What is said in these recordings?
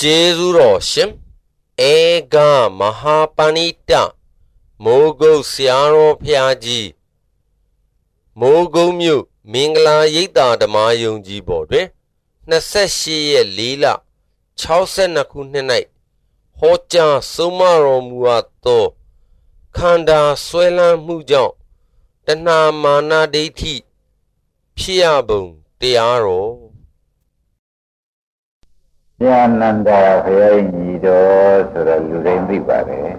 Jezuro Shim Ega Mahapanita Mogo Siaro Piaji Mogo Mu Mingla Yita the Mayung Jibode Naseshi Lila Chausenakunenai Hocha Sumaro Muato Kanda Swela Mujo Dana Mana Deiti Piabung Tiaro Yananda Nido Sura Lurendi Bare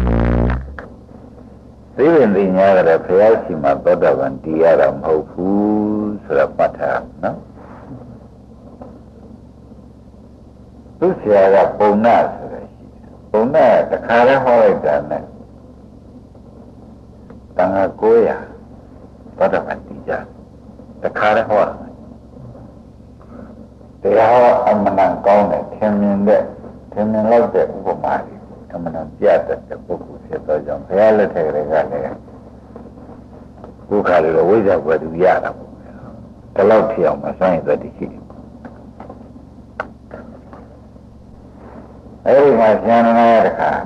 Even the Yara Payasima Bodavan Diaram Hofu Surapata, no? Luciara Bonas, Bona, the Kara Horidana Tangagoya, Bodavan Dija, the Kara Hor. They are a man gone at 10 minutes, 10 minutes of Ubomari, a man yet at the book with a young reality regale. Who carry a wizard with the Yara? The love here, my son, that he. Every my son and I had a car.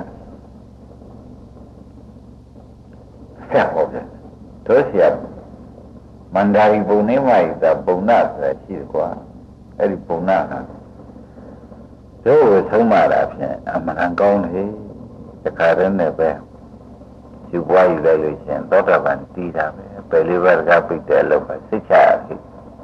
Step of it. Tosia Mandari Bonema is the bonus that she's gone. Very Puna. So was home adaptation. I'm an uncle, the current never. She was evaluation, thought of Antita, Peliver Capital of a 6 hours.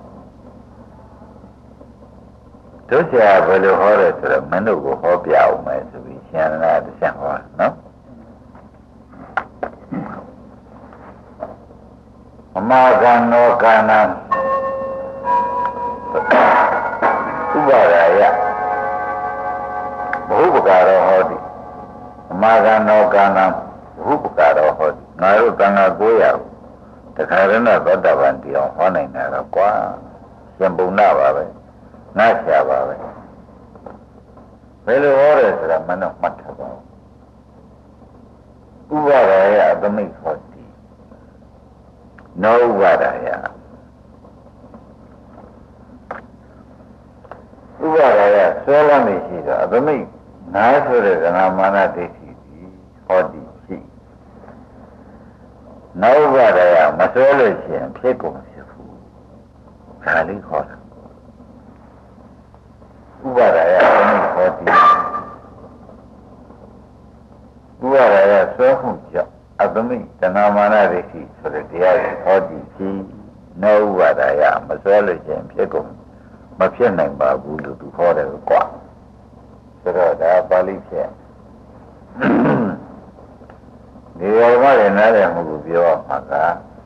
Tosia value horror to the Menu hope out my submission and at the same one, no? Amagan no Kana. Ubaraya Bhubakaro Hodi Magano Gana Bhubakaro Hodi Naru Tanga Goya the Karana Badavanti on Honina Qua Shambuna Babe Nasha Babe Very orders the man of Mataba Ubaraya the Make Hoti No Ubaraya Ubaraya, Solami Shida, the me, Nasure and Amana de Hodi Shi. No Ubaraya, Masology and Peko Sifu, Kali Hora. Ubaraya, Hodi. Ubaraya, Sohuja, Abami, the Namana de Shi, so the Diari Hodi Shi, no Ubaraya, Masology and Peko. My pen name Babu to call it a quack. So that Bali chair. The other another move your mother.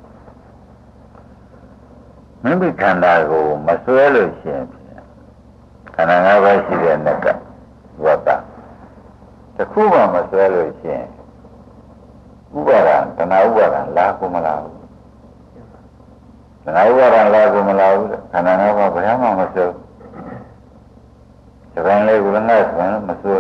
Maybe can I go Masuelo champion? Can I never see the neck? What that? The Kuma Masuelo champion. Ubaran, and I Ubaran, Lakumala. And I were on Lagumalau, and I never ran on myself. The family would not one, Masul.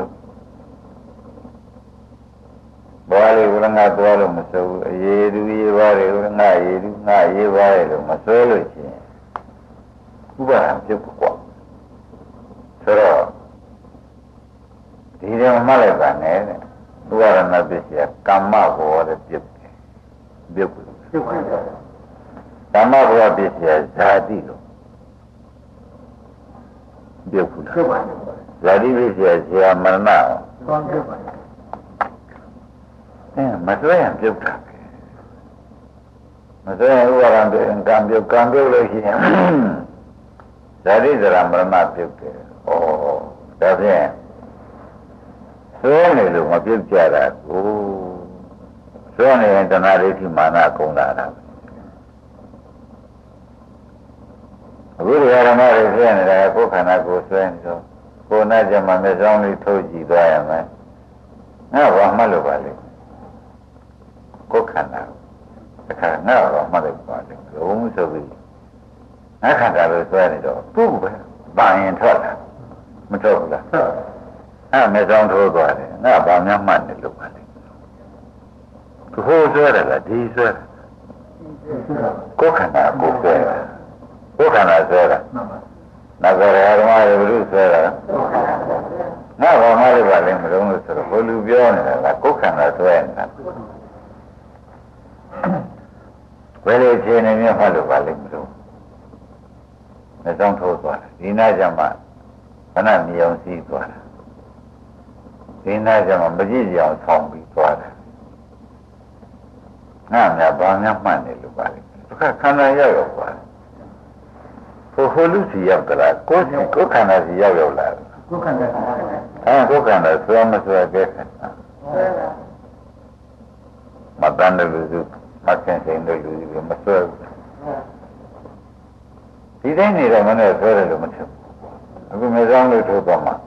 Bali would not dwell on myself, a year do ye worry, not ye worry, Masul. Who are you? So, the Malaban, who are another year, come up or the beautiful. Tamabua Bisha Zadilo. Beautiful. Zadivisia Ziamana. Masway and Juka. Masway who are under Cambio. That is the Ramana Juka. Oh, that's it. So only look at Juka. Oh, so only internationally Mana Kona. Really, I don't know if I go and I go swing. So, go Najama is only told you, I am. Now, Malavali. Go can now. I can't know Malavali. Almost a week. I can't have a sweating dog. Pooh, buying toilet. Matola. I'm a down to a body. Now, I'm your money. Look at it. To hold sweater, these are. Go can I go there? Who can I say that? Nazaré, I don't know, လို့ပါလဲမလို့ဆိုတော့ဘုလူပြောနေတာကကိုယ်ခန္ဓာဆွဲနေတာဘယ်လိုခြေနေမျိုးမှလို့ပါလဲမလို့မဆောင်ထိုးသွားတယ်ဒီနာကြမှာခဏမြေအောင်စီးသွားတယ်ဒီနာကြမှာမကြည့်ကြအောင်ဆောင်းပြီးသွားတယ်ငါများဘာများမှတ်နေလို့ပါလဲခန္ဓာရောက်ရောက်သွားတယ်ဟိုလူစီရောက်ကြလားကိုယ်ခန္ဓာစီရောက်ရောက်လာကိုယ်ခန္ဓာကိုယ်ခန္ဓာဆွဲမဆွဲကြဲမတန်တယ်လို့မဆင်ဆိုင်တယ်လို့မဆွဲဒီတိုင်းနေတော့မနဲ့ဆွဲတယ်လို့မထင်ဘူးအခုမစောင်းလို့ထိုးသွားမှာ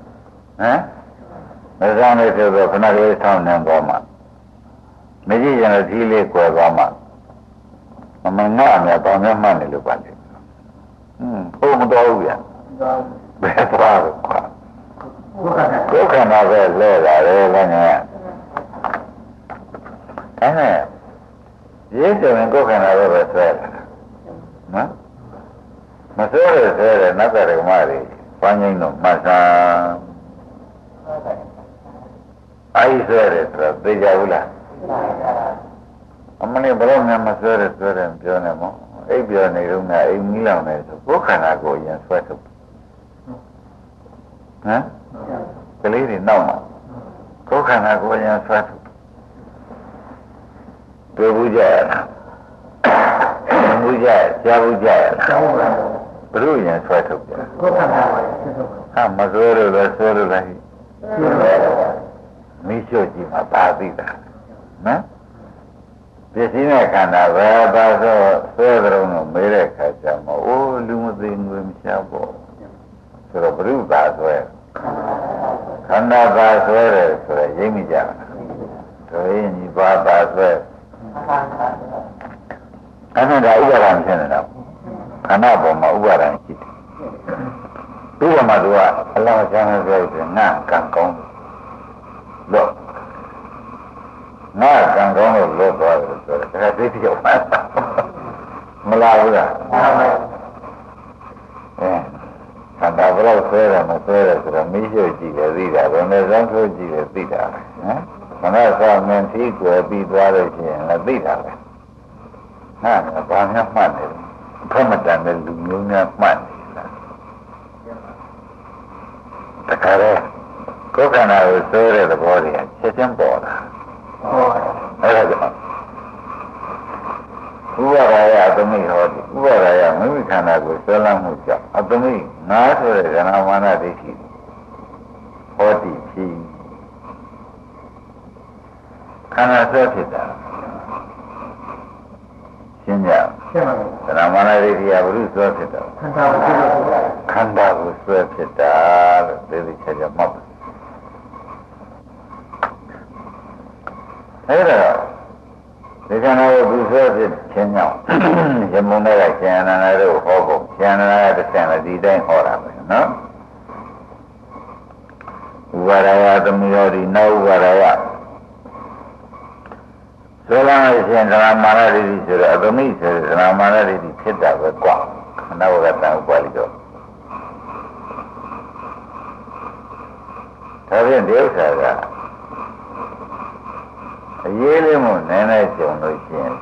မစောင်းလို့ထိုးတော့ခဏလေးထောင်းနေသွားမှာမကြည့်ရင်တော့ဒီလေးကွယ်သွားမှာမငါ့အမြတ်ပေါင်းများမှတ်နေလို့ပါလေဟုတ်မတော်ဘူးဗျာဘယ်သွားလို့ခွာကိုယ်ခန္ဓာပဲလဲလာတယ်လည်းငါအဲ့နဲ့ရေးတယ်ကိုယ်ခန္ဓာပဲဆွဲလာနော်မဆွဲရဆွဲတယ်နောက်ကဓမ္မတွေပန်းငိမ့်တော့မှတ်သားအဲ့ဆွဲတယ်ဆိုတော့သိကြဘူးလားအမလေးဘယ်တော့မှမဆွဲရဆွဲတယ်ပြောနေမို့အိပ်ပြောနေတော့ငါအိမ်မီးလောင်နေဆိုကိုယ်ခန္ဓာကိုရင်ဆွဲထုတ်ကလေးတွေနောက်မှာကိုယ်ခန္ဓာကိုရင်ဆွဲထုတ်တွေ့ဘူးကြရလားဘူးကြကြားဘူးကြရလားဘလို့ရင်ဆွဲထုတ်ကြကိုယ်ခန္ဓာကိုဆွဲထုတ်ဟာမဆွဲလို့လဲဆွဲလို့လဲမိချွတ်ကြည့်မှာပါသိတာနော်ပစ္စည်းနဲ့ခန္ဓာပဲပါဆိုဆွဲကြုံလို့မေးတဲ့ခါကျမှအိုးလူမသိငွေမချပေါ့ဆိုတော့ဘုရုသာဆွဲခန္ဓာသာဆွဲတယ်ဆိုတော့ရိပ်မိကြလားတို့ရင်ဒီပါသာဆွဲအဲ့ဒါဥပါဒံဖြစ်နေတာခန္ဓာပေါ်မှာဥပါဒံရှိတယ်ဥပမာတို့ကအလောင်းချမ်းဆွဲတယ်ငါကံကောင်းလို့ငါကံကောင်းလို့လွတ်သွားတယ်ဆိုတော့ဒါသိတိရောက်မှာမလားဘူးလားခန္ဓာဘယ်လောက်ဆွဲတယ်မဆွဲတယ်ဆိုတော့မိရှုကြည့်တယ်သိတာဘယ်နဲ့စမ်းထိုးကြည့်တယ်သိတာနော်ခန္ဓာဆောင်းမင်းထိကွယ်ပြီးသွားလို့ရှိရင်လည်းသိတာပဲငါကဘာမှမှတ်နေတယ်ဘယ်မှတန်တဲ့လူမျိုးများမှတ်နေလားတခါတော့ကိုယ်ခန္ဓာကိုဆွဲတဲ့သဘောတွေကချက်ချင်းပေါ်လာအဲ့ဒါကြောင့်ဥပါဒာယအတမိဟောဥပါဒာယမိမိခန္ဓာကိုဆွဲလမ်းမှုကြောင့်အတမိငါဆိုတဲ့ဇနာမာနဒိဋ္ဌိဟောတိဖြစ်ခန္ဓာဆွဲဖြစ်တာရှင်းကြဇနာမာနဒိဋ္ဌိကဘုရုဆွဲဖြစ်တာခန္ဓာကိုဆွဲဖြစ်တာလို့သိသိချာချာမှတ်အဲ့ဒါဒီကနေ့ဘုရားဖြစ်ခြင်းကြောင့်ရမုန်းတဲ့ကျန်နာတို့ဟောဖို့ကျန်နာတဲ့ဆံလည်းဒီတိုင်းဟောတာပဲနော်ဥပါဒယသမီးရောဒီနောက်ဥပါဒယဆိုလာရှင်သရမာရတိဆိုတော့အသမိဆိုသရမာရတိဖြစ်တာပဲကွာခဏဝကတံဥပါလိတော့ဒါဖြင့်ဒီဥစ္စာကအရေးလေးမို့နည်းနည်းကြုံလို့ရှိရင်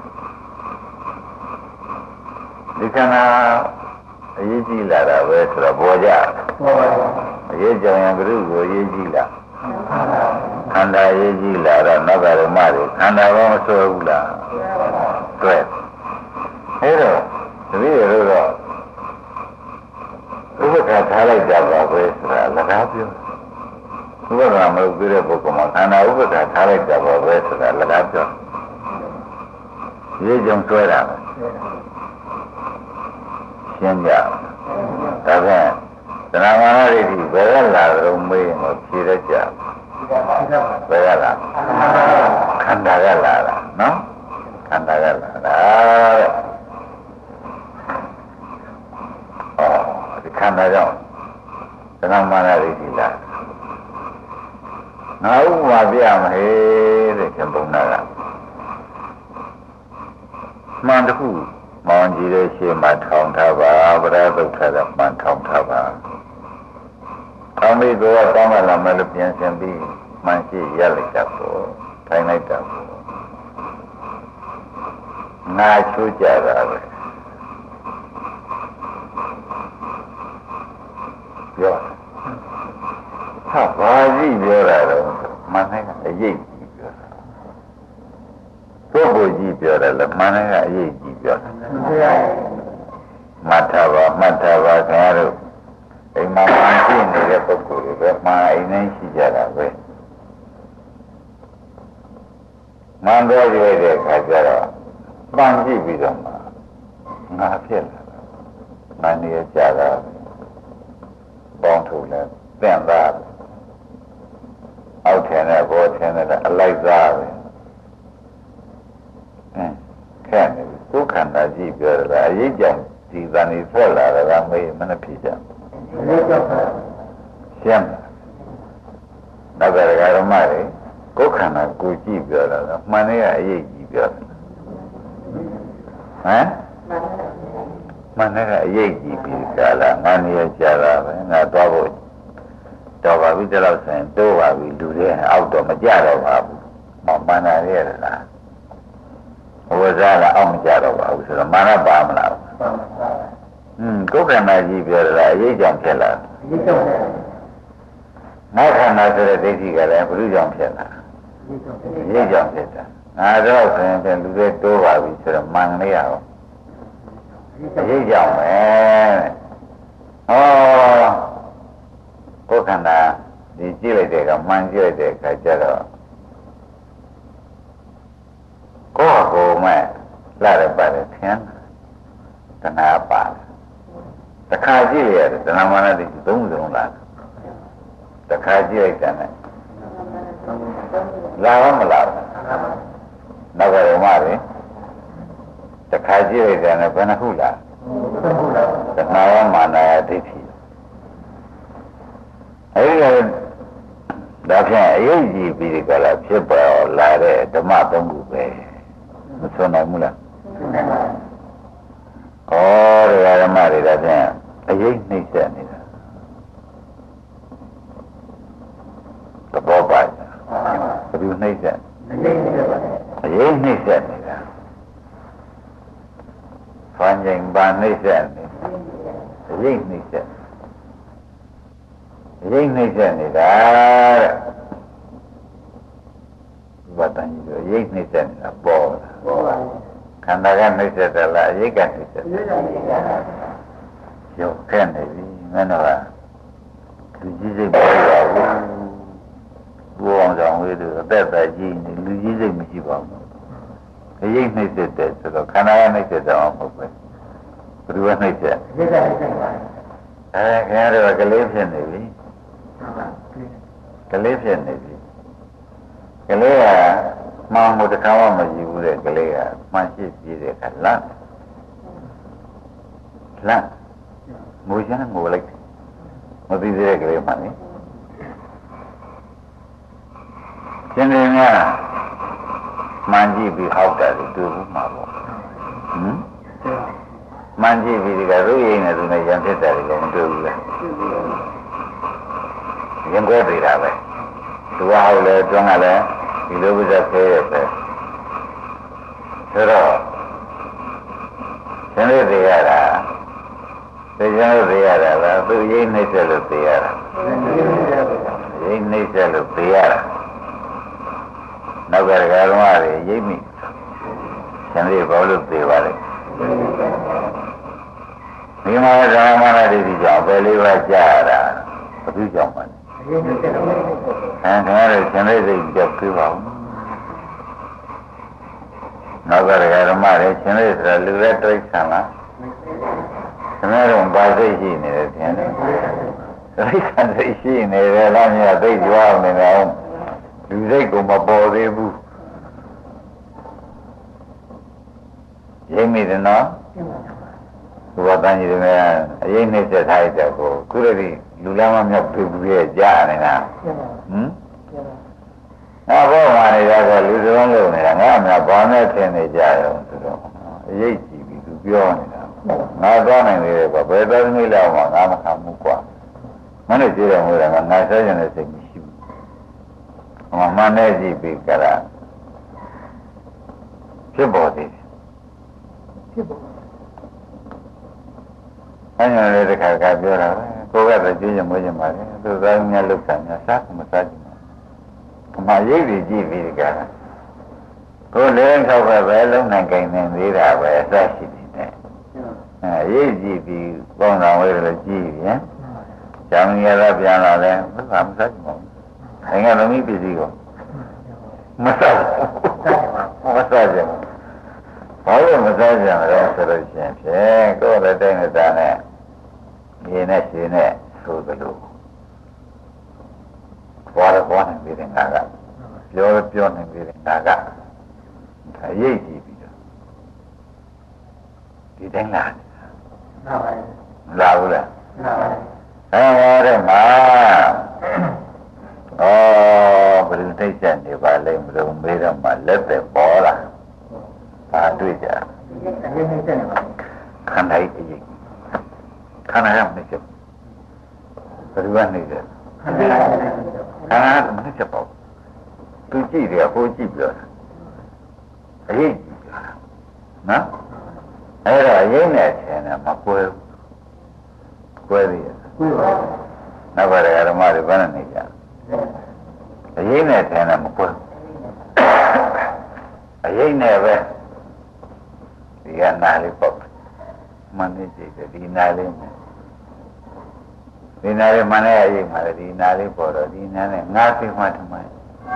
ဒီခန္ဓာအရေးကြီးလာတာပဲဆိုတော့ပေါ်ကြအရေးကြောင်ရင်ဘုရုကိုအရေးကြီးလာခန္ဓာအရေးကြီးလာတော့နောက်ကဓမ္မတွေခန္ဓာဘောမဆွဲဘူးလားဆွဲအဲ့တော့တပည့်ရတော့ဥပက္ခထားလိုက်ကြပါပဲဆိုတာလကားပြောဥပက္ခမလုပ်သေးတဲ့ပုဂ္ဂိုလ်မှာခန္ဓာဥပက္ခထားလိုက်ကြပါပဲဆိုတာလကားပြောရေးကြုံဆွဲတာရှင်းကြဒါဖြင့်သရမဏရိတိဘယ်ကလာတော့မေးရင်တော့ဖြေရကြဘယ်ကလာခန္ဓာကလာတာနော်ခန္ဓာကလာတာဒီခန္ဓာကြောင့်သရမဏရိတိလာငါဥပမာပြမဟေးတဲ့ခင်ပုံနာကမှန်တခုမောင်ကြီးရဲ့ရှေ့မှာထောင်ထားပါဗရဒုက္ခကမှန်ထောင်ထားပါကောင်းပြီကိုယ်ကတောင်းလာမယ်လို့ပြန်ဆင်ပြီးမှန်ရှိရလိုက်တာပေါ့ထိုင်လိုက်တာပေါ့ငါချိုးကြတာပဲပြောဟာဘာကြီးပြောတာတော့မနိုင်ကအရေးကြီးပြောတာပုဂ္ဂိုလ်ကြီးပြောတယ်လို့မနိုင်ကအရေးကြီးပြောတာမှတ်ထားပါခင်ဗျားတို့အိမ်မှာမှန်ရှိနေတဲ့ပုဂ္ဂိုလ်တွေပဲမှန်အိမ်နဲ့ရှိကြတာပဲမှန်တော့ရတဲ့အခါကျတော့မှန်ကြည့်ပြီးတော့မှငါဖြစ်လာတာမှန်နေကြတာပေါင်းထုတ်လဲသင်သားအောက်ထင်တဲ့ဘောထင်တဲ့အလိုက်သားပဲခဲနေကိုယ်ခန္ဓာကြည့်ပြောတာအရေးကြောင့်ဒီသံဒီထွက်လာတာမေးမနှဖြစ်ကြရှင်းတော့ဒါကြရမတွေကိုယ်ခန္ဓာကိုကြည့်ပြောတာမှန်နေကအရေးကြီးပြောတယ်ဟမ်မှန်နေကအရေးကြီးပြီးကြလားငါနေရကြတာပဲငါသွားဖို့တော်ပါပြီတလောက်ဆိုရင်တိုးပါပြီလူတွေအောက်တော့မကြတော့ပါဘူးမှန်တာရဲ့လားဝဇ္ဇာလည်းအောက်မကြတော့ပါဘူးဆိုတော့မာနပါမလားကိုယ်ခန္ဓာကြီးပြောတာအရေးကြောင့်ဖြစ်လာအရေးကြောင့်ငါခန္ဓာဆိုတဲ့ဒိဋ္ဌိကလည်းဘုရားကြောင့်ဖြစ်လာအရေးကြောင့်ဖြစ်တာငါတော့ဆိုရင်လူတွေတိုးပါပြီဆိုတော့မှန်လေးရအောင်အရေးကြောင့်ပဲဟောကိုယ်ခန္ဓာဒီကြည့်လိုက်တဲ့ကမှန်ကြည့်လိုက်တဲ့အခါကျတော့ကိုယ်ကိုယ်မဲ့လာရပါတယ်ထင်တဏှာပါတယ်တခါကြည့်ရတယ်တဏှာမာနတိသုံးစုံလာတခါကြည့်လိုက်တယ်နဲ့လာတော့မလာဘူးနောက်ကရမတွေတခါကြည့်လိုက်တယ်နဲ့ဘယ်နှခုလားတဏှာဝမာနယဒိဋ္ဌိအဲဒီဒါဖြင့်အရေးကြီးပြီးဒီကလာဖြစ်ပေါ်လာတဲ့ဓမ္မသုံးခုပဲမဆွနိုင်ဘူးလားဩဓမ္မတွေဒါဖြင့်အရေးနှိမ့်ဆက်နေတာသဘောပါဘယ်လိုနှိမ့်ဆက်အရေးနှိမ့်ဆက်နေတာဖန်ကျင်ပါနှိမ့်ဆက်နေအရေးနှိမ့်ဆက်အရေးနှိမ့်ဆက်နေတာတဲ့ဘုရားတန်ကြီးတို့အရေးနှိမ့်ဆက်နေတာပေါ်လာခန္ဓာကနှိမ့်ဆက်တယ်လားအရေးကနှိမ့်ဆက်တယ်ရုပ်ခက်နေပြီမင်းတို့ကလူကြီးစိတ်ပေါ်ပါဘူးဘုရားဆောင်ဝေးတို့အသက်သက်ကြီးနေလူကြီးစိတ်မရှိပါဘူးအရေးနှိမ့်ဆက်တယ်ဆိုတော့ခန္ဓာကနှိမ့်ဆက်တယ်မဟုတ်ဘူးဘယ်သူကနှိမ့်ဆက်ခင်ဗျားတို့ကလေးဖြစ်နေပြီကလေးဖြစ်နေပြီကလေးကမှန်မှုတစ်ခါမှမကြည့်ဘူးတဲ့ကလေးကမှန်ရှိပြည့်တဲ့အခါလန့်ငိုချင်ငိုလိုက်မသိသေးတဲ့ကလေးမှန်လေရှင်းနေများမှန်ကြည့်ပြီးဟောက်တာတွေ့ဘူးမှာပေါ့မှန်ကြည့်ပြီးဒီကရုပ်ရည်နဲ့သူနဲ့ရံဖြစ်တယ်လည်းမတွေ့ဘူးလားရင်ခွဲသေးတာပဲသူကဟုတ်လေတွန်းကလည်းဒီလိုပဲသေးရပဲဆိုတော့ရှင်းလို့သိရတာသိကြလို့သိရတာလားသူရိမ့်နှိမ့်ဆက်လို့သိရတာရိမ့်နှိမ့်ဆက်လို့သိရတာနောက်ကဓမ္မတွေရိမ့်မိရှင်းလို့ဘာလို့သိပါလဲဒီမှာဓမ္မနာတိကြောင့်ပဲလေးပါးကြားရတာဘုသူကြောင့်ပါခင်ဗျားတို့ရှင်လေးစိတ်ကြောက်ပြပါဦးနောက်ကဓမ္မတွေရှင်လေးဆိုတာလူရဲ့တိရစ္ဆာန်လားခင်ဗျားတို့ဘာစိတ်ရှိနေလဲထင်တယ်တိရစ္ဆာန်စိတ်ရှိနေတယ်လားမြတ်သိကြွားနေတယ်လူစိတ်ကမပေါ်သေးဘူးရိမ့်မိတယ်နော်ဘုရားတန်ကြီးတွေအရေးနှိမ့်ဆက်ထားရတဲ့ကိုခုရည်လူလမ်းမမြောက်ပြဘူးရဲ့ကြားနေတာဘောမှာနေရတော့လူစုံလုံးနေတာငါအမြဘာနဲ့ထင်နေကြရောဆိုတော့အရေးကြီးပြီသူပြောနေတာငါသွားနိုင်လေကွာဘယ်တော်သမီးလောက်မှငါမခံဘူးကွာမနဲ့ကြည့်ရမို့လားငါဆဲကျင်တဲ့စိတ်မရှိဘူးဟောမနဲ့ကြည့်ပြီးကြလားဖြစ်ပေါ်သေးတယ်ဖြစ်ပေါ်အဲ့ညာလေးတစ်ခါကပြောတာပဲကိုယ်ကတော့ကြည့်ရမွေးကြပါလေသူသားများလောက်တာများစားမစားကြဘူးအမှရိပ်တွေကြည့်ပြီးကြတာကိုယ်လည်းထောက်ပဲလုံးနိုင်ကြနေသေးတာပဲအသက်ရှိနေတဲ့ရိပ်ကြည့်ပြီးပေါင်းတော်ဝဲလို့ကြည့်ပြန်ကျောင်းရတာပြန်လာလဲမစားကြဘူးအင်္ဂါလုံးကြီးပြည်စီကိုမစားမစားကြဘူးဘာလို့မစားကြလဲဆိုလို့ရှိရင်ဖြင့်ကိုယ်လည်းတိုင်းနေတာနဲ့ဒီနဲ့ရှင်နဲ့ဆိုသလိုဘာနေပြီးတဲ့ငါကပြောနေပြီးတဲ့ငါကအရေးကြီးပြီးတော့ဒီတိုင်းလာလာဘူးလားအဲ့ဒါဘယ်လိုသိချက်နေပါလိမ့်မလို့မေးတော့မှလက်သက်ပေါ်လာဘာတွေ့ကြခန္ဓာဤအရေးခန္ဓာရမဖြစ်ဘယ်လိုနေလဲခန္ဓာမဖြစ်ပါဘူးသူကြည့်တယ်ဟိုကြည့်ပြောတာအရေးကြည့်ပြောတာနော်အဲ့တော့အရေးနဲ့ဆင်းတယ်မကွဲဘူးကွဲသေးရဲ့ကွဲပါဘူးနောက်ပါဓမ္မတွေဘယ်နဲ့နေကြအရေးနဲ့ဆင်းတယ်မကွဲအရေးနဲ့ပဲဒီကနာလေးပေါ့မနေကြည့်တယ်ဒီနာလေးနဲ့ဒီနာလေးမနဲ့အရေးမှာဒီနာလေးပေါ်တော့ဒီနာနဲ့ငါးသိမှထမိုင်း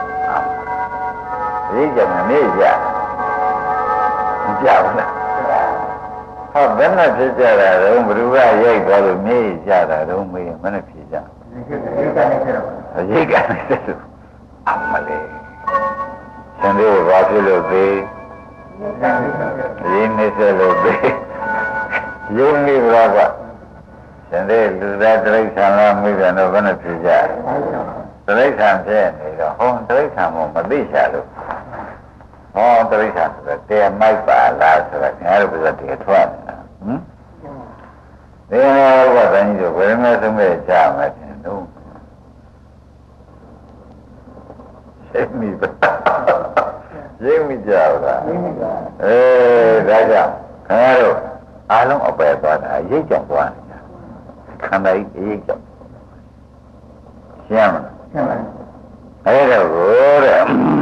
ရေးကြမနေကြမကြဘူးလားဟောဘယ်နဲ့ဖြစ်ကြတာတော့ဘ누구ကရိုက်သွားလို့မေးကြတာတော့မေးမနဲ့ဖြစ်ကြရိတ်ကနေဆက်လို့အမလေးရှင်တို့ဘာဖြစ်လို့သေးရင်းနေဆက်လို့သေးယုံနေပါကရှင်တို့လူသားတိရစ္ဆာန်လားမေးတယ်တော့ဘယ်နဲ့ဖြစ်ကြတိရစ္ဆာန်ဖြစ်နေတော့ဟောတိရစ္ဆာန်မို့မသိချလို့ဟောတိရစ္ဆာန်ဆိုတော့တဲမိုက်ပါလားဆိုတော့ငါတို့ကတည်းကထွက်နေတာဒီဘုရားတိုင်းတို့ဘယ်မှာဆုံးမဲ့ကြမှာတင်တော့ရှင်းပြီပါရှင်းပြီကြလားဒါကြောင့်ခင်ဗျားတို့အားလုံးအပယ်သွားတာရိတ်ကြောင်သွားနေတာခန္ဓာကြီးရိတ်ကြောင်ရှင်းမလားရှင်းပါပြီအဲ့တော့ကိုတဲ့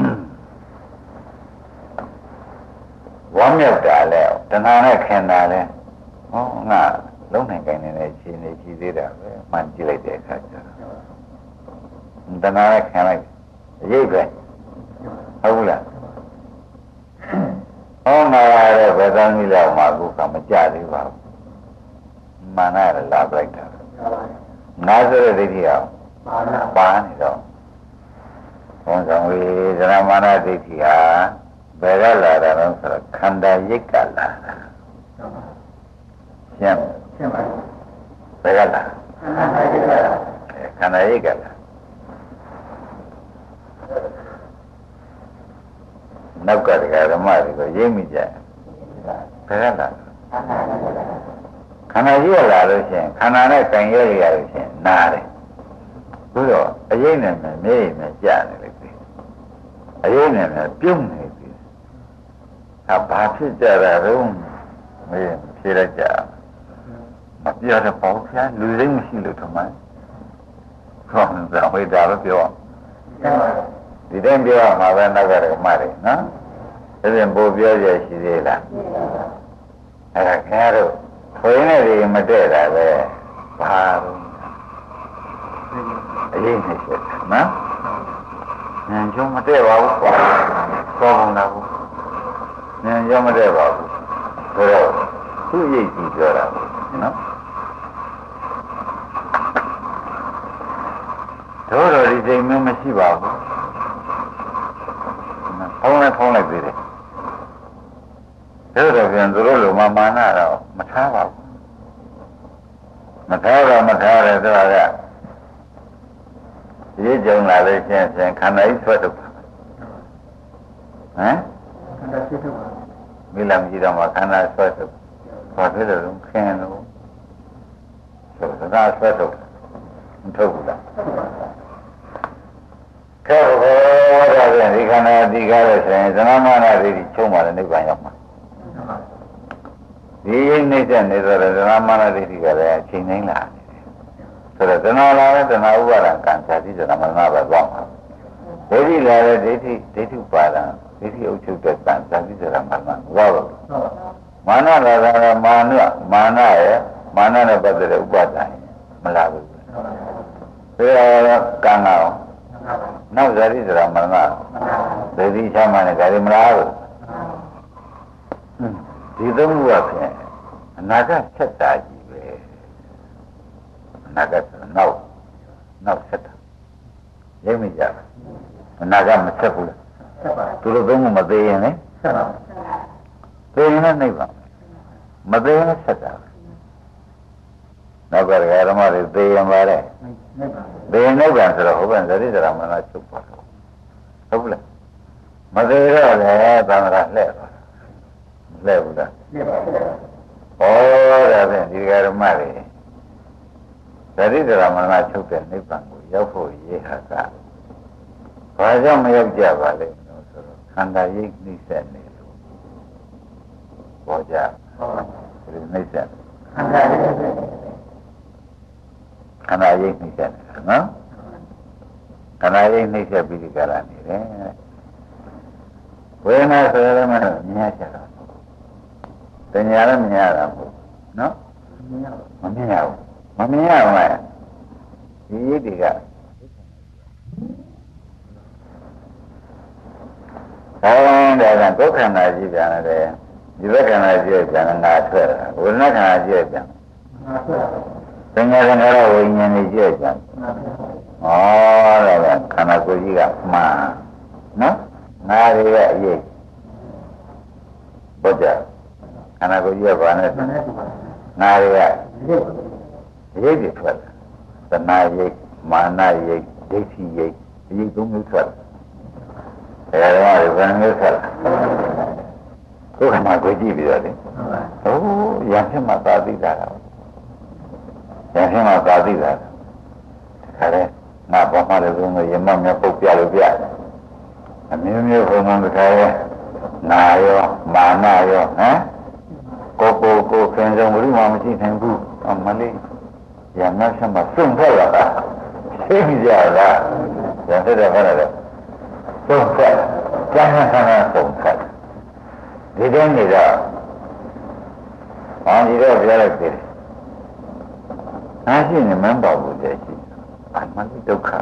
ဝမ်းမြောက်တာလဲတဏှာနဲ့ခင်တာလဲဟောငါလုံးနိုင်ကြနေတဲ့ခြေနေရှိသေးတာပဲမှန်ကြည့်လိုက်တဲ့အခါကျတော့တဏှာနဲ့ခင်လိုက်အရေးပဲဟုတ်ဘူးလားဟောနာရတဲ့ဘယ်သားကြီးလောက်မှအခုကမကြသေးပါဘူးမာနရလာပလိုက်တာငါဆိုတဲ့ဒိဋ္ဌိကပါနေတော့ဘုံဆောင်ဝေဒနာမာနဒိဋ္ဌိဟာဘယ်ကလာတာလဲဆိုတော့ခန္ဓာရိတ်ကလာတာရှင်းပါဘယ်ကလာခန္ဓာရိတ်ကလာနောက်ကတကဓမ္မတွေကိုရိပ်မိကြဘယ်ကလာခန္ဓာရိပ်လာလို့ရှိရင်ခန္ဓာနဲ့ကံရရလို့ရှိရင်နားတယ်ပြီးတော့အရေးနဲ့မေးမယ်ကြားနေလိမ့်မယ်အရေးနဲ့ပြုံးနေပြီဟာဘာဖြစ်ကြတာတော့မေးဖြေလိုက်ကြမပြောတော့ပေါ့ဗျာလူစိတ်မရှိလို့ထမန်းခေါင်းသာဝိဒါလို့ပြောဒီတိုင်းပြောမှာပဲနောက်ကတည်းကမှတယ်နော်ဒါပြန်ပို့ပြောရရှိသေးလားအဲ့ဒါခင်ဗျားတို့ခွေးနဲ့ဒီမတည့်တာပဲဘာလို့အရေးနဲ့ရှိတယ်နော်ဉာဏ်ကျုံမတည့်ပါဘူးခေါ်ပုံလာဘူးဉာဏ်ကျုံမတည့်ပါဘူးဆိုတော့သူ့ရိပ်ကြည့်ပြောတာနော်တို့တော့ဒီစိတ်မျိုးမရှိပါဘူးဖုံးလိုက်သေးတယ်တို့တော့ပြန်သူတို့လိုမာနတော့မထားပါဘူးမထားတယ်ဆိုတာကရေးကြုံလာလို့ရှိရင်ခန္ဓာကြီးဆွတ်တော့ဟမ်ခန္ဓာဆွတ်တော့မိလာမကြည့်တော့မှခန္ဓာဆွတ်တော့ဘာဖြစ်လို့ခင်းလို့ဆိုတာဆွတ်တော့ထုတ်ဘူးလားခဲဘောဒါဖြင့်ဒီခန္ဓာဒီကားလို့ဆိုရင်သနမာနဒိဋ္ဌိချုပ်မှလည်းနိဗ္ဗာန်ရောက်မှာဒီနှိမ့်တဲ့နေဆိုတော့သနမာနဒိဋ္ဌိကလည်းအချိန်တိုင်းလာဆိုတော့တဏှာလာတဲ့တဏှာဥပါဒံကံဇာတိဆိုတာမရဏပဲသွားမှာဒိဋ္ဌိလာတဲ့ဒိဋ္ဌိပါဒံဒိဋ္ဌိအုပ်ချုပ်တဲ့ကံဇာတိဆိုတာမရဏသွားတော့မာနလာတာမာနရဲ့မာနနဲ့ပတ်သက်တဲ့ဥပါဒံမလာဘူးဒါတော့ကံကောနောက်ဇာတိဆိုတာမရဏဒိဋ္ဌိချမ်းမှလည်းဒါတွေမလားဘူးဒီသုံးခုကဖြင့်အနာဂတ်ဆက်တာကြီးပဲအနာဂတ်ဆိုနောက်ဆက်တာရိပ်မိကြပါအနာဂတ်မဆက်ဘူးလားဆက်ပါသူတို့သုံးခုမသေးရင်လေဆက်ပါသေရင်လည်းနှိပ်ပါမသေးရင်ဆက်တာနောက်ကဓမ္မတွေသေရင်ပါလေသေရင်နှိပ်ပါဆိုတော့ဟုတ်ပါဇာတိဆိုတာမနာချုပ်ပါတော့ဟုတ်လားမသေးတော့လေသံဃာလှဲ့ပါလှဲ့ဘူးလားလှဲ့ပါဩဒါဖြင့်ဒီဓမ္မတွေဇာတိဆိုတာမနာချုပ်တဲ့နိဗ္ဗာန်ကိုရောက်ဖို့ရည်ဟာကဘာကြောင့်မရောက်ကြပါလဲဆိုတော့ခန္ဓာရိပ်နှိမ့်ဆက်နေလို့ပေါ်ကြဒီနှိမ့်ဆက်ခန္ဓာရိပ်နှိမ့်ဆက်နော်ခန္ဓာရိပ်နှိမ့်ဆက်ပြီးဒီကရနေတယ်ဝေဒနာဆိုရလည်းမမြင်ရကြတော့တဏှာလည်းမြင်ရတာမဟုတ်နော်မမြင်ရဘူးမမြင်ရဘူးဒီရိပ်တွေကဒါကဒုက္ခနာကြည့်ပြန်တယ်ဒီဘက်ခန္ဓာကြည့်ပြန်ငါထွက်တာဝိညာဉ်ခန္ဓာကြည့်ပြန်သင်္ခါရခန္ဓာဝိညာဉ်ကြီးကြည့်ပြန်ဩဒါကခန္ဓာကိုယ်ကြီးကမှန်နော်ငါတွေရဲ့အရေးဘုရားခန္ဓာကိုယ်ကြီးကဘာနဲ့ငါတွေရဲ့အရေးတွေထွက်သနာရိပ်မာနရိပ်ဒိဋ္ဌိရိပ်အရေးသုံးမျိုးထွက်တယ်ဒါကလည်းဘယ်မျိုးဆက်လဲကိုယ်ကမှကိုကြည့်ပြီးတော့လေဟိုရံဖြစ်မှသာသိတာတော့ရံဖြစ်မှသာသိတာခါရဲငါဘာမှလည်းဘုံရမမြပုတ်ပြလို့ပြအမျိုးမျိုးဘုံမှတစ်ခါရဲနာရောမာနရောဟမ်ကိုခင်ဆုံးဘယ်မှမရှိနိုင်ဘူးအမလေးရံမဖြစ်မှစွန့်ထွက်လာတာသိကြလားရံဖြစ်တဲ့ခါလည်းသုံးဖက်ကျမ်းစာသုံးဖက်ဒီတိုင်းနေတော့ဒီတော့ပြောလိုက်တယ်အားရှိနေမှန်းပါဘူးတည်းရှိအမှန်ဒုက္ခ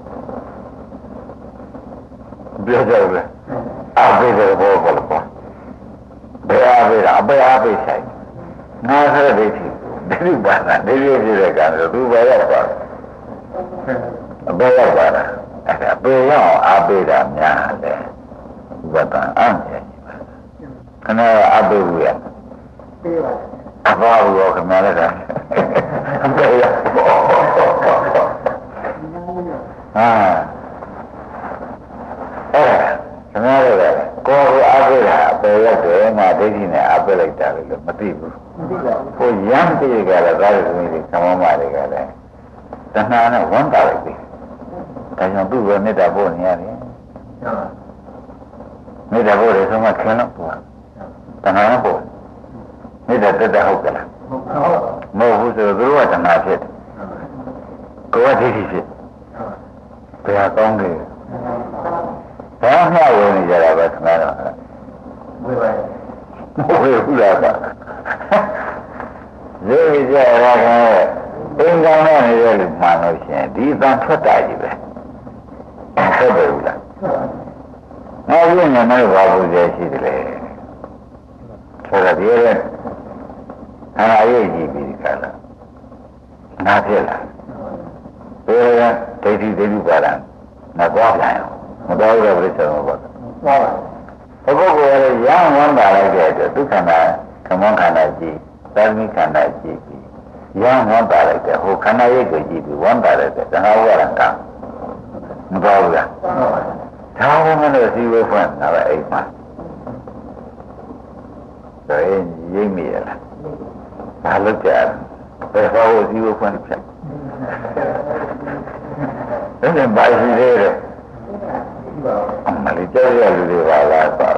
ပြောကြတယ်အဘိဓမ္မာဘောကောဘယ်အဘိဓမ္မာအဘယ်အဘိဆိုင်ငါဆိုတဲ့ဒိဋ္ဌိဒီဘာသာဒီလိုပြတဲ့ကံတော့သူပဲရောက်ပါအဘယ်ရောက်ပါလားအဲ့ဘယ်ရောက်အဘိဓမ္မာများလဲဥပဒံအမြဲခဏအဘိဝရပြေးပါအဘောရောခမလည်းအဘိရဟာခမလည်းကိုယ်အဘိဓာအပေရောက်တယ်ငါဒိဋ္ဌိနဲ့အပိလိုက်တာလို့မသိဘူးမသိပါဘူးကိုရမ်းပြေးကြတယ်ဒါလည်းသမီးတွေခမောမတွေကလည်းတဏှာနဲ့ဝမ်းတာလိုက်ပြီဒါကြောင့်သူ့ကိုမေတ္တာပို့နေရတယ်မေတ္တာပို့တယ်ဆိုမှခင်တော့ပို့တဏှာနဲ့ပို့မေတ္တာတက်တဲ့ဟုတ်ကလားမဟုတ်ဘူးဆိုတော့သူတို့ကတဏှာဖြစ်တယ်ကိုယ်ကဒိဋ္ဌိဖြစ်ဘယ်ဟာကောင်းလဲဘာမှဝင်နေကြတာပဲခဏတော့ဝေးပါဝေးဘူးလားကလေးကြရတာကအင်းကောင်းနဲ့နေတဲ့လူမှန်လို့ရှိရင်ဒီတန်ထွက်တာကြီးပဲထွက်တယ်ဘူးလားနောက်ရင်းနဲ့ဘာလို့လဲရှိတယ်လေဆိုတော့ဒီရဲ့အားရကြည့်ပြီးကြလားနားဖြစ်လားဒီကဒိဋ္ဌိပါဒံမသွားပြန်မသွားရဘူးဆိုတော့သွားပါပုဂ္ဂိုလ်ရဲ့ရံဝမ်းပါလိုက်တဲ့အတွက်ဒုက္ခနာခမောခန္ဓာကြည့်သာမိခန္ဓာကြည့်ပြီးရံဝမ်းပါလိုက်တဲ့ဟိုခန္ဓာရိပ်ကိုကြည့်ပြီးဝမ်းပါလိုက်တဲ့သံဃာဝရံကမသွားဘူးလားဒါဝမလို့စီဝဖွင့်တာပဲအိမ်မှာဒါရင်ရိပ်မိရလားဘာလို့ကြာဘယ်ဟောစီဝဖွင့်ဖြစ်ရင်ပါရှိသေးတယ်အမလေးကြောက်ရလူတွေပါလားဆို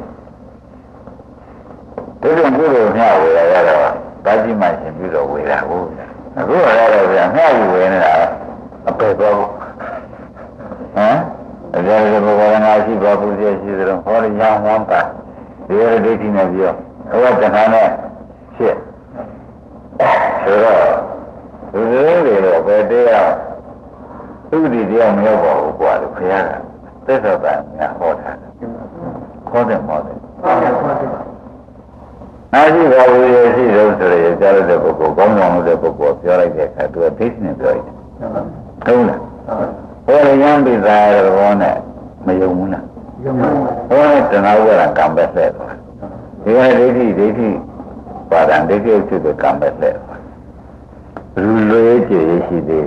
ဒီလိုမျိုးကိုမျှဝေရတော့ဗာကြီးမှရှင်ပြီးတော့ဝေတာဟုတ်အခုရတော့ဗျာမျှယူဝေနေတာအပေတော့ဟမ်အကြမ်းဘောကနာရှိပါဘူးရှိရှိတယ်ဟောရရောင်းဝမ်းပါဒီရဒိဋ္ဌိနဲ့ပြောဟောတဏှာနဲ့ဖြစ်ဆိုတော့ဒီလိုတွေတော့ဘယ်တရားသူ့ဒီတရားမရောက်ပါဘူးကွာလို့ခရကသစ္စာပန်များဟောတာခေါ်တယ်မောတယ်နာရှိပါဘူးရရှိတော့ဆိုရကြားရတဲ့ပုဂ္ဂိုလ်ကောင်းဆောင်တဲ့ပုဂ္ဂိုလ်ပြောလိုက်တဲ့အခါသူကဒိဋ္ဌိနဲ့ပြောလိုက်တယ်ဟုတ်လားဟောရမ်းပြီးသားရောနဲ့မယုံဘူးလားယုံပါဘူးဟောတဏှာဝရကံပဲဆက်သွားဒီကဒိဋ္ဌိပါဒံဒိဋ္ဌိဖြစ်တဲ့ကံပဲဆက်သွားလူလွေးကြည်ရှိသေး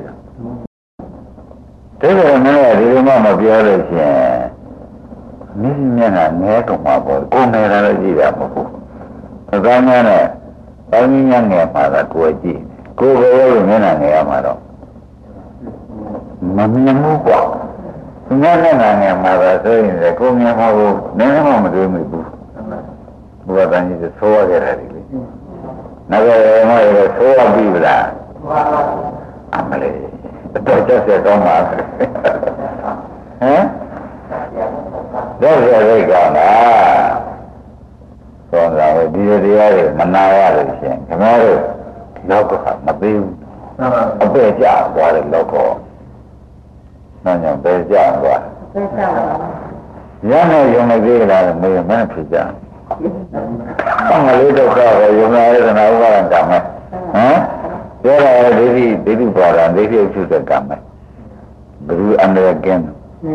တယ်ဒါပေမဲ့ဒီလိုမှမပြောလို့ရှိရင်မိမျက်နှာငဲကုန်မှာပေါ့ကိုယ်နေတာလည်းကြည့်တာမဟုတ်ဘူးအကောင်းများနဲ့ပေါင်းကြီးများငယ်မှာကကိုယ်ကြည့်ကိုယ်ပဲလို့မျက်နှာငယ်ရမှာတော့မမြင်ဘူးကွာမျက်နှာငယ်မှာသာဆိုရင်လည်းကိုယ်မြင်မှာကိုနည်းနည်းမှမတွေ့မိဘူးဘုရားတန်ကြီးဆိုရခဲ့တယ်လေနောက်တော့မှရဆိုရပြီလားအမလေးတော့ကျက်တော့မှာဟမ်တော့ရရိတ်ကလားသောတာဝေဒီတရားတွေမနာရလို့ရှိရင်ခင်ဗျားတို့လောကမသိဘူးအပေကြသွားတယ်လောကနောက်ကြောင့်ပေကြသွားရမယ်ယုံနေသေးလားမေးမှန်းဖြစ်ကြအမလေးဒုက္ခကိုယုံရတဲ့နာဥပါဒံကံမဲ့ဟမ်ပြောရတဲ့ဒိဋ္ဌိပါဒံဒိဋ္ဌိဖြစ်တဲ့ကံမဲ့ဘယ်သူအန္တရာယ်ကင်း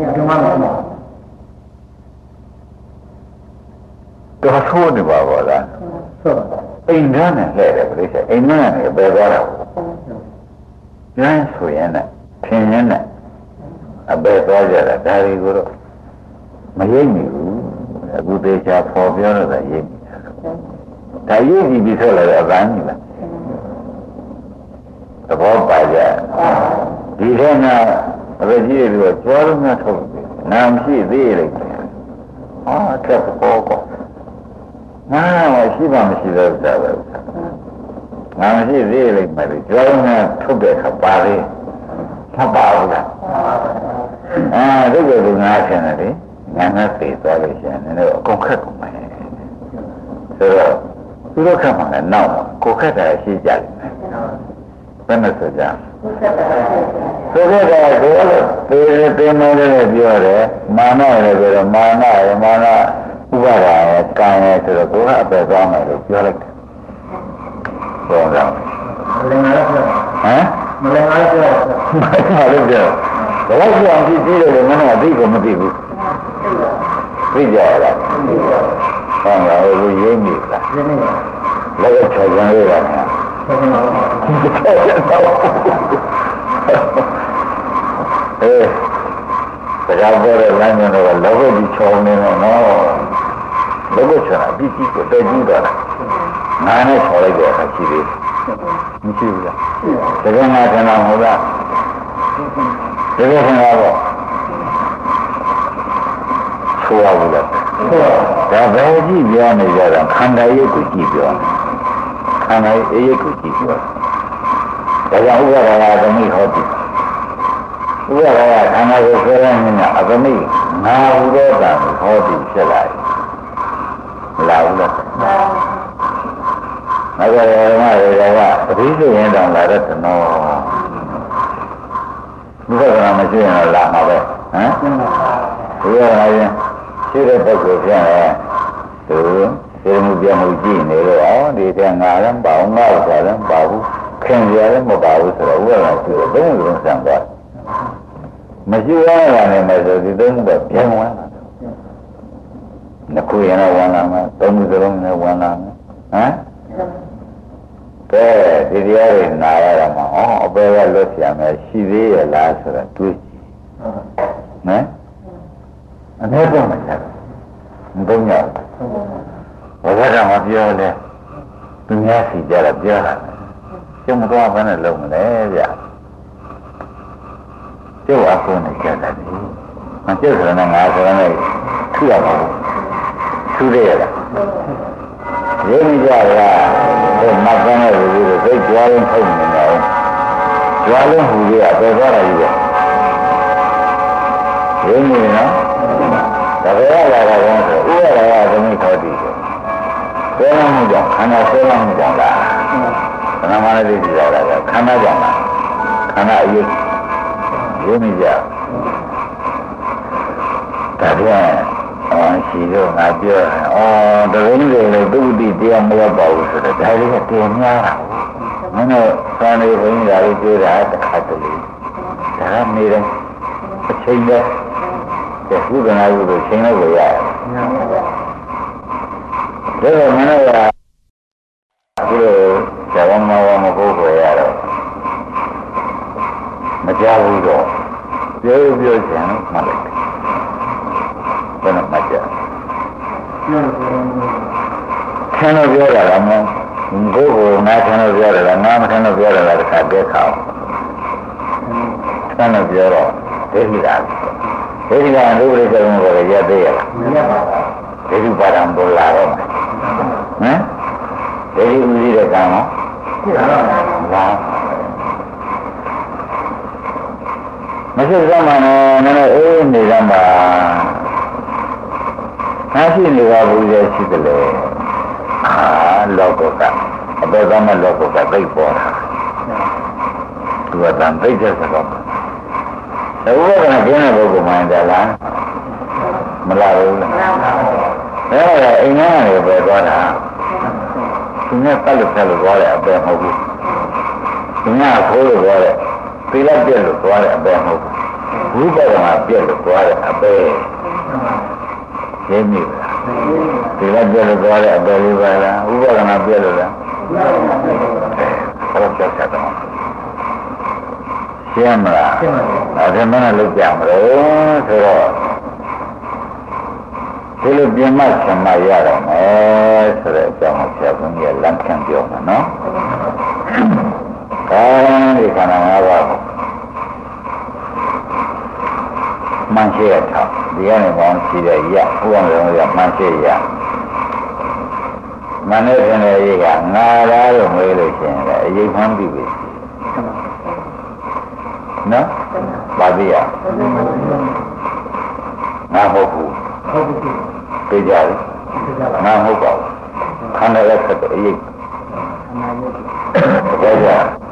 တော့ဆိုးနေပါဘောလားအိမ်ထဲနဲ့လှည့်တယ်ပြိဿအိမ်ထဲနဲ့ပဲသွားတာကျန်းဆိုရင်နဲ့ထင်ရင်နဲ့အပဲသွားကြတာဒါတွေကိုတော့မရိပ်မိဘူးအခုသေးချာပေါ်ပြောတော့တာရိပ်မိတာဒါရိပ်ကြည့်ပြီးဆိုလည်းအပန်းကြီးလားသဘောပါကြဒီထဲမှာအပဲကြီးတွေတော့ကျွားလို့များထုတ်တယ်နာမရှိသေးလိမ့်မယ်ဟာထက်ပေါ်ကောငါမရှိပါမရှိတော့ဥစ္စာပဲငါမရှိသေးလိမ့်မယ်လို့ကျွားလို့များထုတ်တဲ့အခါပါလေမပါဘူးလားဒုက္ခကငါဆင်းတယ်လေငါနဲ့သိသွားလို့ရှိရင်လည်းအကုန်ခက်ကုန်မယ်ဆိုတော့သူတို့ခက်မှလည်းနောက်မှာကိုခက်တာရှိကြတယ်ဘယ်နဲ့ဆိုကြဆိုတော့ကိုယ်သေမလို့ပြောတယ်မာနလည်းပြောတယ်မာနရမာနဥပါဒာရကံရဆိုတော့ကိုယ်ကအပယ်သွားမယ်လို့ပြောလိုက်တယ်ပြောတော့မလင်လားပြောဟမ်မလင်လားပြောမလင်ပြောဘာလို့ပြောင်းကြည့်ကြည့်တယ်မင်းကအသိကိုမသိဘူးသိကြရလားဟောငါ့ကိုရင်းမိလားလည်းချော်ကြံရတာများတရားပေါ်တဲ့လမ်းကြောင်းတော့လောဘကြီးချောင်းနေတော့နော်လောဘချောင်းအပြီးကြီးကိုတည်ကြည့်တော့ငါနဲ့ချော်လိုက်တဲ့အခါရှိသေးမရှိဘူးလားတကယ်ငါထင်တာမဟုတ်လားတကယ်ထင်တာပေါ့ဆိုရဘူးလားဒါပဲကြည့်ပြောနေကြတာခန္ဓာရဲ့ကိုကြည့်ပြောခန္ဓာရဲ့ကိုကြည့်ပြောဒါကြောင့်ဥပါဒာသမိဟောတိဥပါဒာခန္ဓာကိုဆွဲရနေတာအသမိငါဟုသောတံဟောတိဖြစ်လာတယ်လာဘူးလားငါကဓမ္မတွေကပတိဆိုရင်တောင်လာတဲ့နောဥပါဒာမရှိရင်လာမှာပဲဟမ်ဥပါဒာရင်ရှိတဲ့ပုဂ္ဂိုလ်ပြန်တယ်သူဒီမှုပြမှုကြည့်နေတော့ဒီတဲ့ငါလည်းမပါဘူးငါ့ဥစ္စာလည်းမပါဘူးခင်ရလည်းမပါဘူးဆိုတော့ဥပမာရှိတယ်သုံးလုံးဆံသွားမရှိရတာနဲ့မယ်ဆိုဒီသုံးခုကပြန်ဝင်လာနှစ်ခုရင်တော့ဝင်လာမယ်သုံးခုစလုံးနဲ့ဝင်လာမယ်ဟမ်ကဲဒီတရားတွေနာရတာမှာအပေကလွတ်ပြန်မယ်ရှိသေးရဲ့လားဆိုတော့တွေးကြည့်နော်အနည်းဆုံးမချက်ဘူးဘုံညာဘာသာကမပြောလဲသူများစီကြတာပြောတာကျုံမတော့ဘယ်နဲ့လုံးမလဲဗျကျုပ်အကုန်းနေကျက်ဆိုတဲ့ငါဆိုတဲ့ထူရမှာထူရရရင်းကြရဟိုမတ်ကနေပြီးတော့စိတ်ကြွားရင်ထုတ်နေတယ်ကြွားလို့ဟူရပယ်သွားတာကြီးပဲရင်းနေနော်ဒါပဲလာတာကောဆိုဥရရာသမီးခေါ်တည်တယ်ဆဲလမ်းမှုကြောင့်ခန္ဓာဆဲလမ်းမှုကြောင့်လားခန္ဓာမလည်းသိကြတာကခန္ဓာကြောင့်လားခန္ဓာအရေးရင်းနေကြဒါပြန်ရှိတော့ငါပြောတရင်းတွေလည်းသူ့တိတရားမရောက်ပါဘူးဆိုတော့ဒါလေးကတင်များတာမင်းတို့သံဃာဘုန်းကြီးတွေပြောတာတစ်ခါတလေဒါကနေတယ်အချိန်နဲ့ဒီကုသနာကုသိုလ်ချိန်လို့ရရတယ်ဒါတော့မင်းတို့ကအခုလိုဇာဝမဝမကိုကိုရတော့မကြောက်ဘူးတော့ပြောချင်မှလိုက်ဘယ်နဲ့မှကြဆင်းလို့ပြောတာလားမဟုတ်ကိုယ်ကငါဆင်းလို့ပြောတယ်လားငါမဆင်းလို့ပြောတယ်လားတခါတည်းခါဆင်းလို့ပြောတော့ဒိဋ္ဌိကဒိဋ္ဌိကလူတွေကြောင့်လည်းရသေးရလားမရပါဘူးဒိဋ္ဌိပါဒံပေါ်လာတော့ဟမ်ဒိဋ္ဌိဥသိတဲ့ကံရောလာမရှိသမှန်နဲ့အေးနေကြမှာငါရှိနေပါဘူးရဲ့ရှိတယ်လေလောကကအပေကမဲ့လောကကသိပေါ်တာသူကတန်သိတဲ့စကားဘယ်လိုလဲကျင်းတဲ့ပုဂ္ဂိုလ်မှန်တယ်လားမလာဘူးလားအဲ့ဒါအိမ်ကနေပဲသွားတာသူကတက်လို့ဆက်လို့သွားတယ်အပေမဟုတ်ဘူးသူကခိုးလို့သွားတယ်သီလပြည့်လို့သွားတယ်အပေမဟုတ်ဘူးဝိပဿနာပြည့်လို့သွားတယ်အပေရှင်းပြီလားသီလပြည့်လို့သွားတယ်အပေလေးပါလားဝိပဿနာပြည့်လို့လားဟုတ်ကဲ့ဆက်တော့ရှင်းမလားအဲ့ဒါမနဲ့လုပ်ကြမလို့ဆိုတော့ဒီလိုပြင်မှဆံမရတော့မယ်ဆိုတဲ့အကြောင်းကိုဆရာဘုန်းကြီးကလမ်းခံပြောမှာနော်ဒီခန္ဓာ၅ပါးကိုမှန်ရှိရထားဒီကနေပေါင်းရှိတဲ့ရဥပ္ပံလုံးရမှန်ရှိရမနဲ့ဆင်းတဲ့ရေးကငါလားလို့မေးလို့ရှိရင်လည်းအရေးမှန်းပြီပဲနော်ဘာပြရငါဟုတ်ဘူးသိကြတယ်ငါဟုတ်ပါဘူးခန္ဓာရဲ့ဆက်တဲ့အရေးဘာကြ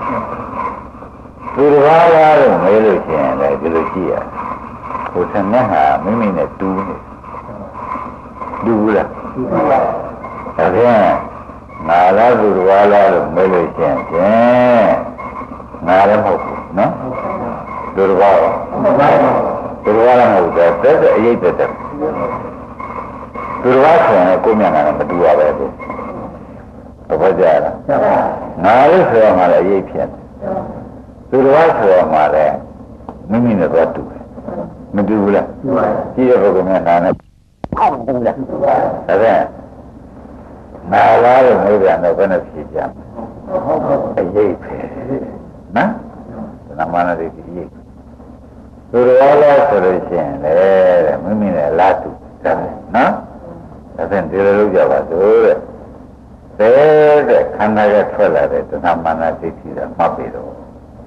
သူတော်ဘာလားလို့မေးလို့ရှိရင်လည်းဒီလိုကြည့်ရဟိုဆံနဲ့ဟာမိမိနဲ့တူးနေတူးလားဒါဖြင့်ငါလားသူတော်ဘာလားလို့မေးလို့ရှိရင်ဖြင့်ငါလည်းမဟုတ်ဘူးနော်သူတော်ဘာသူတော်ဘာလည်းမဟုတ်တယ်တဲ့အရေးတက်တယ်သူတော်ဘာဆိုရင်ကိုယ်မျက်နှာနဲ့မတူရပဲသူဘာကြလားငါလို့ဆိုရမှာလည်းအရေးဖြစ်သူတော်ဘာဆိုရမှာလည်းမိမိနဲ့တော့တူတယ်မတူဘူးလားကြည့်တဲ့ပုဂ္ဂိုလ်မျက်နှာနဲ့အောက်တူလားဒါပဲငါလားလို့ပြောပြန်တော့ဘယ်နဲ့ဖြေကြမလဲအရေးပဲနော်နာမနာတွေဒီရေးသူတော်ဘာဆိုလို့ရှိရင်လေတဲ့မိမိနဲ့လားတူတယ်နော်ဒါဖြင့်ဒီလိုလုပ်ကြပါစို့တဲ့ခန္ဓာကထွက်လာတဲ့တဏှမာနဒိဋ္ဌိကမှတ်ပြီးတော့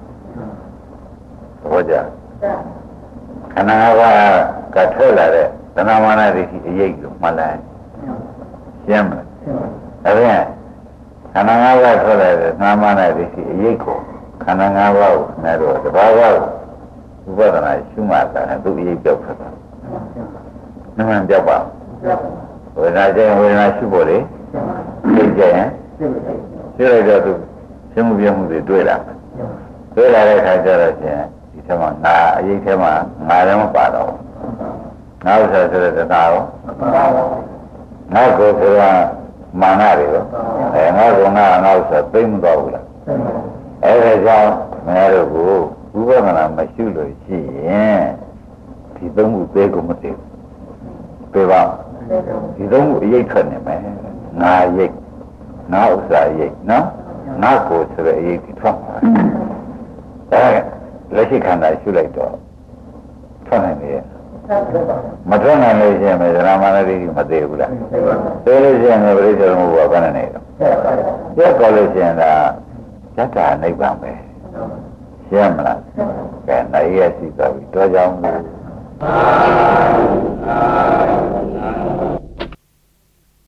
ဟောကြခန္ဓာကထွက်လာတဲ့တဏှမာနဒိဋ္ဌိအရေးကိုမှတ်လိုက်ရှင်းမလားဒါဖြင့်ခန္ဓာကထွက်လာတဲ့တဏှမာနဒိဋ္ဌိအရေးကိုခန္ဓာ၅ပါးကိုနဲ့တော့တဘာဝကိုဥပဒနာရှုမှတ်တာနဲ့သူအရေးပြောက်ခါတာနမှန်ပြောက်ပါဝေဒနာခြင်းဝေဒနာရှုဖို့လေသိကြရင်ရှင်းလိုက်တော့သူရှင်းမှုပြမှုတွေတွေ့လာတဲ့အခါကျတော့ရှင်ဒီထဲမှာငါအရေးထဲမှာငါလည်းမပါတော့ငါဥစ္စာဆိုတဲ့တရားရောငါကိုယ်ဆိုတာမာနတွေရောငါကငါဥစ္စာသိမ့်မတော့ဘူးလားအဲ့ဒါကြောင့်မင်းတို့ကိုဥပဒနာမရှိလို့ရှိရင်ဒီသုံးခုသေးကိုမသိဘူးပြေပါဒီသုံးခုအရေးထွက်နေမယ်ငါရိတ်ငါဥစ္စာရိတ်နော်ငါကိုယ်ဆိုတဲ့အရေးဒီထွက်မှာအဲလက်ရှိခန္ဓာရှုလိုက်တော့ထွက်နိုင်တယ်မထွန်းနိုင်လို့ရှိရင်မေဇရာမနတိမသေးဘူးလားသိလို့ရှိရင်ပရိစ္ဆေသမုပ္ပါဘယ်နဲ့နေတော့ရက်ကောလို့ရှိရင်ဒါယတ္တာနိဗ္ဗာန်ပဲရှင်းမလားကဲနိုင်ရရှိသွားပြီတော့ကြောင်းလို့